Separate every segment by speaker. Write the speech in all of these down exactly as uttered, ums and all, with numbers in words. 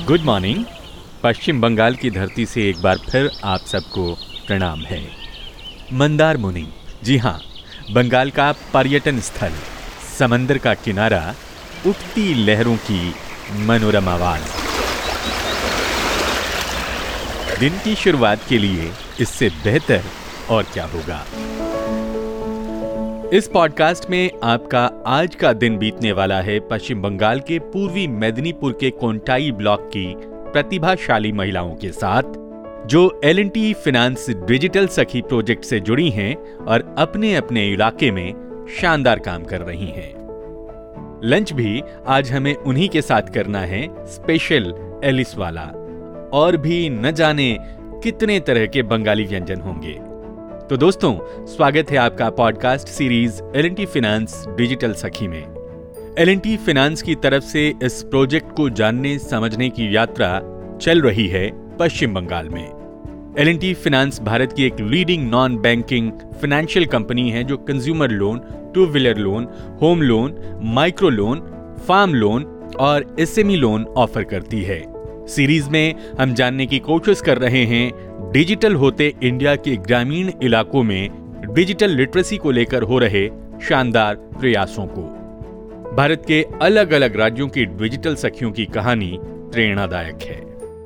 Speaker 1: Good morning. पश्चिम बंगाल की धरती से एक बार फिर आप सबको प्रणाम है। मंदारमुनि, जी हाँ, बंगाल का पर्यटन स्थल, समंदर का किनारा, उठती लहरों की मनोरम आवाज। दिन की शुरुआत के लिए इससे बेहतर और क्या होगा। इस पॉडकास्ट में आपका आज का दिन बीतने वाला है पश्चिम बंगाल के पूर्वी मेदिनीपुर के कोंटाई ब्लॉक की प्रतिभाशाली महिलाओं के साथ, जो L and T finance digital Sakhi project से जुड़ी हैं और अपने अपने इलाके में शानदार काम कर रही हैं। लंच भी आज हमें उन्हीं के साथ करना है, स्पेशल एलिस वाला। और भी न जाने कितने तरह के बंगाली व्यंजन होंगे। तो दोस्तों, स्वागत है आपका podcast series L and T finance digital Sakhi में। एल एंड टी फाइनेंस की तरफ से इस प्रोजेक्ट को जानने समझने की यात्रा चल रही है पश्चिम बंगाल में। L and T finance Bharat की एक leading non banking financial company है जो consumer loan, two wheeler loan, home loan, micro loan, farm loan और S M E loan offer करती है। सीरीज में हम जानने की कोशिश कर रहे हैं डिजिटल होते इंडिया के ग्रामीण इलाकों में डिजिटल लिटरेसी को लेकर हो रहे शानदार प्रयासों को। भारत के अलग अलग राज्यों की डिजिटल सखियों की कहानी प्रेरणादायक है।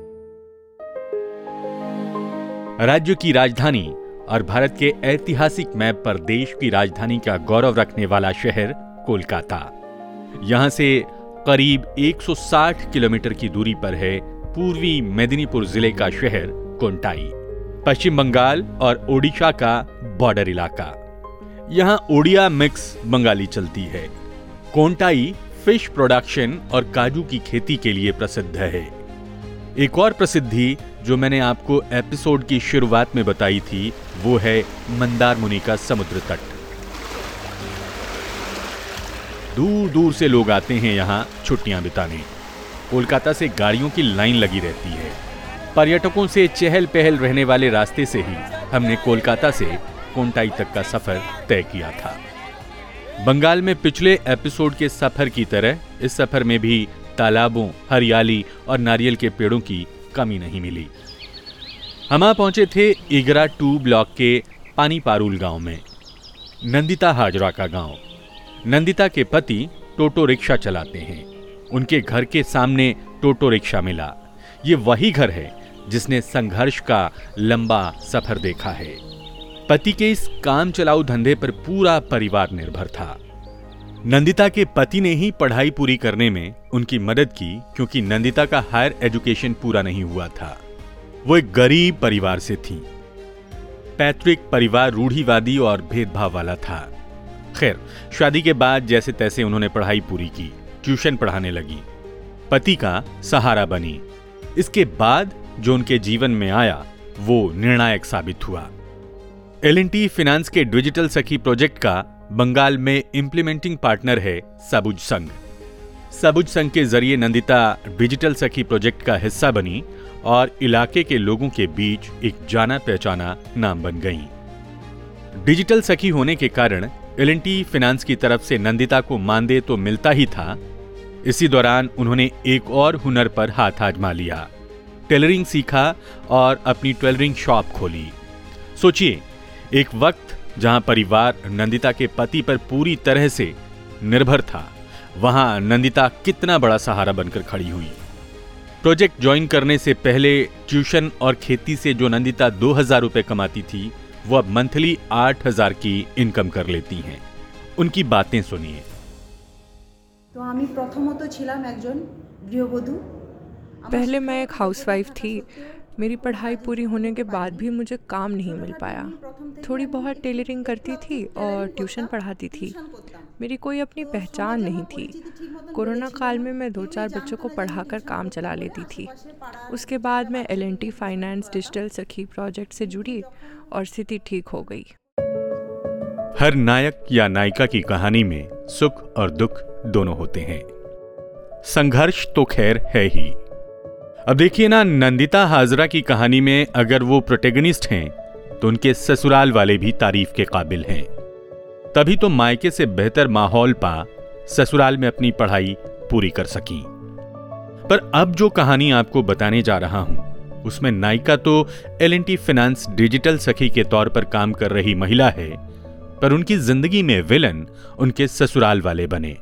Speaker 1: राज्य की राजधानी और भारत के ऐतिहासिक मैप पर देश की राजधानी का गौरव रखने वाला शहर कोलकाता। यहां से करीब एक सौ साठ किलोमीटर की दूरी पर है पूर्वी मेदिनीपुर जिले का शहर कोंटाई, पश्चिम बंगाल और ओडिशा का बॉर्डर इलाका। यहां ओडिया मिक्स बंगाली चलती है। कोंटाई फिश प्रोडक्शन और काजू की खेती के लिए प्रसिद्ध है। एक और प्रसिद्धि जो मैंने आपको एपिसोड की शुरुआत में बताई थी, वो है मंदारमुनि का समुद्र तट। दूर दूर से लोग आते हैं यहां छुट्टियां बिताने। कोलकाता से गाड़ियों की लाइन लगी रहती है। पर्यटकों से चहल पहल रहने वाले रास्ते से ही हमने कोलकाता से कोंटाई तक का सफर तय किया था। बंगाल में पिछले एपिसोड के सफर की तरह इस सफर में भी तालाबों, हरियाली और नारियल के पेड़ों की कमी नहीं मिली। हम आ पहुंचे थे इगरा टू ब्लॉक के पानी पारूल गांव में। नंदिता हाजरा का गांव। नंदिता के पति टोटो रिक्शा चलाते हैं। उनके घर के सामने टोटो रिक्शा मिला। ये वही घर है जिसने संघर्ष का लंबा सफर देखा है। पति के इस काम चलाऊ धंधे पर पूरा परिवार निर्भर था। नंदिता के पति ने ही पढ़ाई पूरी करने में उनकी मदद की, क्योंकि नंदिता का हायर एजुकेशन पूरा नहीं हुआ था। वो एक गरीब परिवार से थी। पैतृक परिवार रूढ़िवादी और भेदभाव वाला था। खैर, शादी के बाद जैसे तैसे उन्होंने पढ़ाई पूरी की, ट्यूशन पढ़ाने लगी, पति का सहारा बनी। इसके बाद जो उनके जीवन में आया वो निर्णायक साबित हुआ। एल एंड टी फाइनेंस के डिजिटल सखी प्रोजेक्ट का बंगाल में इंप्लीमेंटिंग पार्टनर है सबुज संघ। सबुज संघ के जरिए नंदिता डिजिटल सखी प्रोजेक्ट का हिस्सा बनी और इलाके के लोगों के बीच एक जाना पहचाना नाम बन गई। डिजिटल सखी होने के कारण एल एंड टी फाइनेंस की तरफ से नंदिता को मानदेय तो मिलता ही था। इसी दौरान उन्होंने एक और हुनर पर हाथ आजमा लिया। टेलरिंग सीखा और अपनी टेलरिंग शॉप खोली। सोचिए, एक वक्त जहां परिवार नंदिता के पति पर पूरी तरह से निर्भर था, वहां नंदिता कितना बड़ा सहारा बनकर खड़ी हुई। प्रोजेक्ट ज्वाइन करने से पहले ट्यूशन और खेती से जो नंदिता दो हजार रुपए कमाती थी, वो अब मंथली आठ हजार की इनकम कर लेती हैं। उनकी बातें सुनिए।
Speaker 2: तो आमी प्रथमत छिलाम एकजन गृहबधू।
Speaker 3: पहले मैं एक हाउसवाइफ थी। मेरी पढ़ाई पूरी होने के बाद भी मुझे काम नहीं मिल पाया। थोड़ी बहुत टेलरिंग करती थी और ट्यूशन पढ़ाती थी। मेरी कोई अपनी पहचान नहीं थी। कोरोना काल में मैं दो चार बच्चों को पढ़ाकर काम चला लेती थी। उसके बाद मैं L and T finance digital Sakhi project से जुड़ी और स्थिति ठीक हो गई।
Speaker 1: हर नायक या नायिका की कहानी में सुख और दुख दोनों होते हैं। संघर्ष तो खैर है ही। अब देखिए ना, नंदिता हाजरा की कहानी में अगर वो प्रोटेगनिस्ट हैं तो उनके ससुराल वाले भी तारीफ के काबिल हैं। तभी तो मायके से बेहतर माहौल पा ससुराल में अपनी पढ़ाई पूरी कर सकी। पर अब जो कहानी आपको बताने जा रहा हूं उसमें नायिका तो L and T finance digital Sakhi के तौर पर काम कर रही महिला है, पर उनकी जिंदगी में विलन उनके ससुराल वाले बने।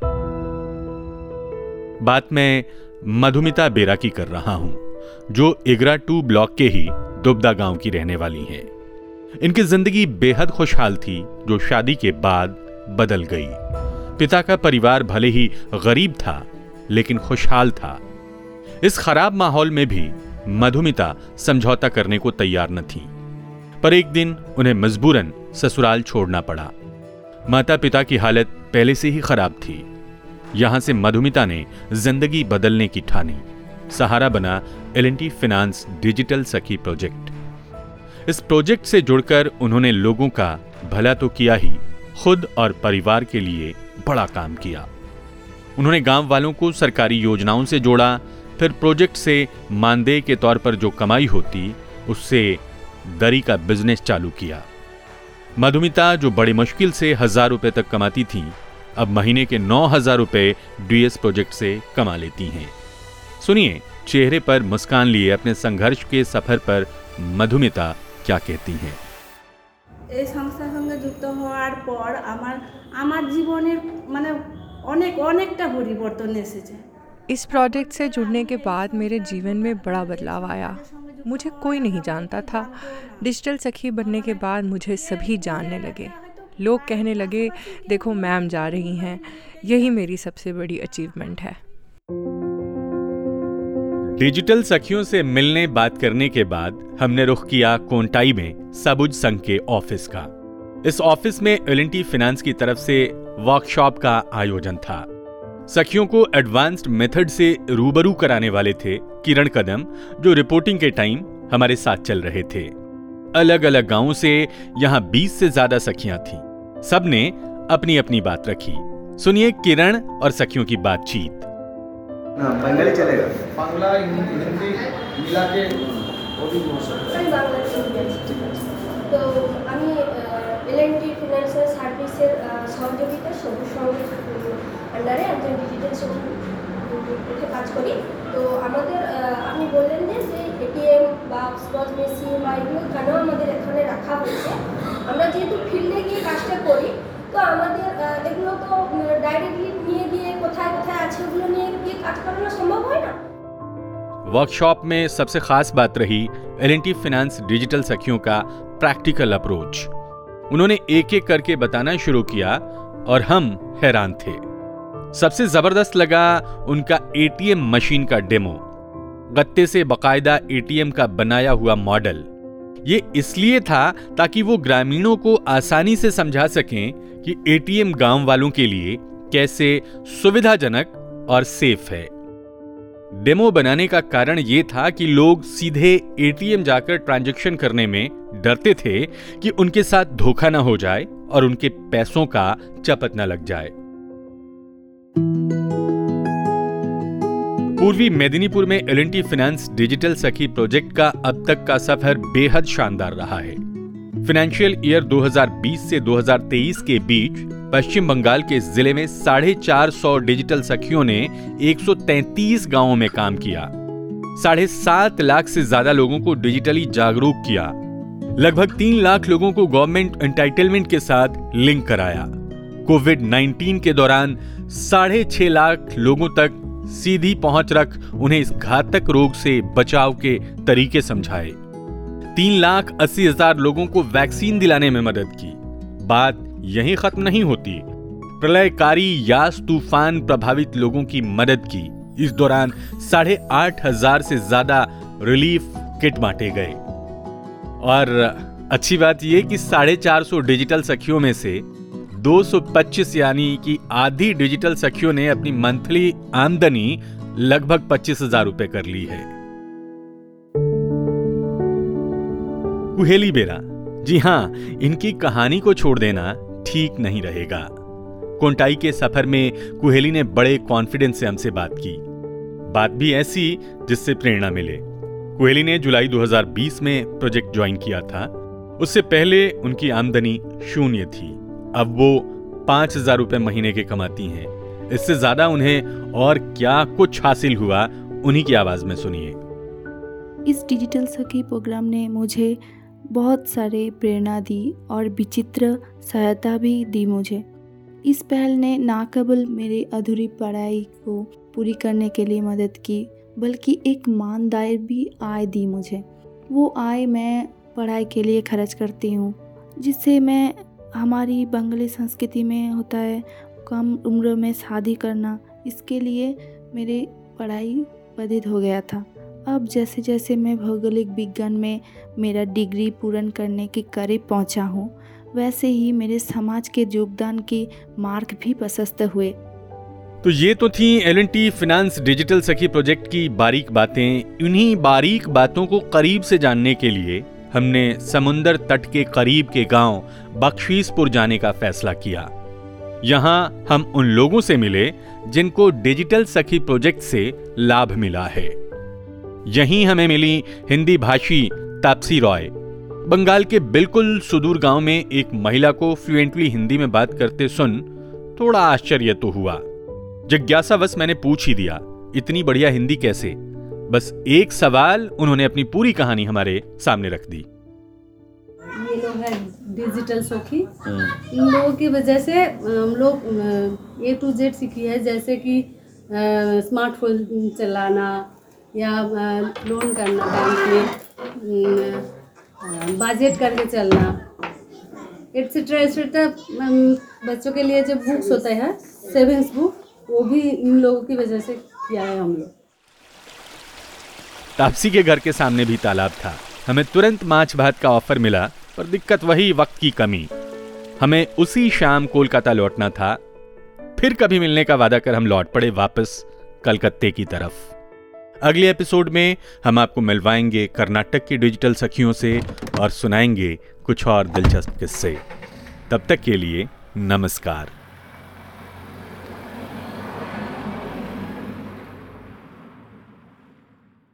Speaker 1: बात मैं मधुमिता बेरा की कर रहा हूं, जो इगरा टू ब्लॉक के ही दुबदा गांव की रहने वाली हैं। इनकी जिंदगी बेहद खुशहाल थी, जो शादी के बाद बदल गई। पिता का परिवार भले ही गरीब था, लेकिन खुशहाल था। इस खराब माहौल में भी मधुमिता समझौता करने को तैयार न थी, पर एक दिन उन्हें मजबूरन ससुराल छोड़ना पड़ा। माता पिता की हालत पहले से ही खराब थी। यहां से मधुमिता ने जिंदगी बदलने की ठानी। सहारा बना L and T finance digital Sakhi project. इस प्रोजेक्ट से जुड़कर उन्होंने लोगों का भला तो किया ही, खुद और परिवार के लिए बड़ा काम किया। उन्होंने गांव वालों को सरकारी योजनाओं से जोड़ा, फिर प्रोजेक्ट से मानदेय के तौर पर जो कमाई होती उससे दरी का बिजनेस चालू किया। मधुमिता, जो बड़ी मुश्किल से हजार रुपए तक कमाती थी, अब महीने के नौ हजार रुपए डी एस प्रोजेक्ट से कमा लेती हैं। सुनिए चेहरे पर मुस्कान लिए अपने संघर्ष के सफर पर मधुमिता क्या कहती हैं।
Speaker 2: এই সংস্থার সঙ্গে যুক্ত হওয়ার পর আমার আমার জীবনের মানে অনেক অনেকটা পরিবর্তন এসেছে।
Speaker 3: इस प्रोजेक्ट से जुड़ने के बाद मेरे जीवन में बड़ा बदलाव आया। मुझे कोई नहीं जानता था। डिजिटल सखी बनने के बाद मुझे सभी जानने लगे। लोग कहने लगे, देखो मैम जा रही हैं। यही मेरी सबसे बड़ी अचीवमेंट है।
Speaker 1: डिजिटल सखियों से मिलने बात करने के बाद हमने रुख किया कोंटाई में सबुज संघ के ऑफिस का। इस ऑफिस में एल एंड टी फाइनेंस की तरफ से वर्कशॉप का आयोजन था। सखियों को एडवांस्ड मेथड से रूबरू कराने वाले थे किरण कदम, जो रिपोर्टिंग के टाइम हमारे साथ चल रहे थे। अलग अलग गांवों से यहां बीस से ज्यादा सखियां थीं। सबने अपनी अपनी बात रखी। सुनिए किरण और सखियों की बातचीत।
Speaker 4: बंगाली चलेगा,
Speaker 5: বাংলা হিন্দি মিলাকে অধিক ভাষা
Speaker 6: আমি বাংলা ঠিক আছে। তো আমি এল এন্ড টি ফিনান্সিয়াল সার্ভিসের সহযোগিতা সবুজ সংঘের আন্ডারে একজন ডিজিটাল সখী এতে কাজ করি। তো আমাদের আপনি বললেন যে যে এটিএম বা স্পট মেশিন বা এগুলো কেন আমাদের এখানে রাখা হয়েছে। আমরা যেহেতু ফিল্ডে গিয়ে কাজটা করি, তো আমাদের এগুলো তো ডাইরেক্টলি নিয়ে গিয়ে কোথায় কোথায় আছে ওগুলো নিয়ে গিয়ে কাজ করানো সম্ভব হয় না।
Speaker 1: वर्कशॉप में सबसे खास बात रही L and T finance digital सखियों का प्रैक्टिकल अप्रोच। उन्होंने एक एक करके बताना शुरू किया और हम हैरान थे। सबसे जबरदस्त लगा उनका ए टी एम मशीन का डेमो। गत्ते से बाकायदा ए टी एम का बनाया हुआ मॉडल। ये इसलिए था ताकि वो ग्रामीणों को आसानी से समझा सकें कि ए टी एम गांव वालों के लिए कैसे सुविधाजनक और सेफ है। डेमो बनाने का कारण यह था कि लोग सीधे ए टी एम जाकर ट्रांजैक्शन करने में डरते थे कि उनके साथ धोखा न हो जाए और उनके पैसों का चपत न लग जाए। पूर्वी मेदिनीपुर में L and T finance digital Sakhi project का अब तक का सफर बेहद शानदार रहा है। फाइनेंशियल ईयर दो हज़ार बीस से दो हज़ार तेईस के बीच पश्चिम बंगाल के जिले में साढ़े चार सौ डिजिटल सखियों ने एक सौ तैंतीस गांवों में काम किया। साढ़े सात लाख से ज्यादा लोगों को डिजिटली जागरूक किया। लगभग तीन लाख लोगों को गवर्नमेंट एंटाइटलमेंट के साथ लिंक कराया। कोविड नाइन्टीन के दौरान साढ़े छह लाख लोगों तक सीधी पहुंच रख उन्हें इस घातक रोग से बचाव के तरीके समझाए। तीन लाख अस्सी हजार लोगों को वैक्सीन दिलाने में मदद की। बात यहीं खत्म नहीं होती। प्रलयकारी यास तूफान प्रभावित लोगों की मदद की। इस दौरान साढ़े आठ हजार से ज्यादा रिलीफ किट बांटे गए। और अच्छी बात यह कि साढ़े चार सौ डिजिटल सखियों में से दो सौ पच्चीस यानी कि आधी डिजिटल सखियों ने अपनी मंथली आमदनी लगभग पच्चीस हजार रुपए कर ली है। कुहेली बेरा, जी हां, इनकी कहानी को छोड़ देना ठीक नहीं रहेगा। कोंटाई के सफर में कुहेली ने बड़े कॉन्फिडेंस से हमसे बात की। बात भी ऐसी जिससे प्रेरणा मिले। कुहेली ने जुलाई दो हज़ार बीस में प्रोजेक्ट ज्वाइन किया था। उससे पहले उनकी आमदनी शून्य थी। अब वो पांच हजार रुपए महीने के कमाती हैं। इससे ज्यादा उन्हें और क्या कुछ हासिल हुआ, उन्हीं की आवाज में सुनिए।
Speaker 7: इस डिजिटल सखी प्रोग्राम ने मुझे बहुत सारे प्रेरणा दी और विचित्र सहायता भी दी मुझे। इस पहल ने ना केवल मेरी अधूरी पढ़ाई को पूरी करने के लिए मदद की, बल्कि एक मानदायक भी आय दी मुझे। वो आय मैं पढ़ाई के लिए खर्च करती हूँ, जिससे मैं हमारी बंगाली संस्कृति में होता है कम उम्र में शादी करना, इसके लिए मेरी पढ़ाई बाधित हो गया था। अब जैसे जैसे मैं भौगोलिक विज्ञान में मेरा डिग्री पूर्ण करने के करीब पहुंचा हूं, वैसे ही मेरे समाज के योगदान के मार्ग भी प्रशस्त हुए।
Speaker 1: तो ये तो थी L and T finance digital Sakhi project की बारीक बातें। इन्हीं बारीक बातों को करीब से जानने के लिए हमने समुंदर तट के करीब के गांव बख्शीसपुर जाने का फैसला किया। यहां हम उन लोगों से मिले जिनको डिजिटल सखी प्रोजेक्ट से लाभ मिला है। यहीं हमें मिली हिंदी भाषी तापसी रॉय। बंगाल के बिल्कुल सुदूर गांव में एक महिला को फ्लुएंटली हिंदी में बात करते सुन थोड़ा आश्चर्य तो हुआ। जिज्ञासावश मैंने पूछ ही दिया, इतनी बढ़िया हिंदी कैसे? बस एक सवाल उन्होंने अपनी पूरी कहानी हमारे सामने रख दी।
Speaker 8: ये लोग है डिजिटल सखी, इन लोगों की वजह से हम लोग ए टू जेड सीखी है, जैसे कि स्मार्टफोन चलाना या लोन करना बैंक में, बजट करके चलना, एट्सेट्रा एट्सेट्रा। बच्चों के लिए जो बुक्स होता है सेविंग्स बुक, वो भी इन लोगों की वजह से किया है हम लोग।
Speaker 1: तापसी के घर के सामने भी तालाब था। हमें तुरंत माछ भात का ऑफर मिला, पर दिक्कत वही वक्त की कमी। हमें उसी शाम कोलकाता लौटना था। फिर कभी मिलने का वादा कर हम लौट पड़े वापस कलकत्ते की तरफ। अगले एपिसोड में हम आपको मिलवाएंगे कर्नाटक की डिजिटल सखियों से और सुनाएंगे कुछ और दिलचस्प किस्से। तब तक के लिए नमस्कार।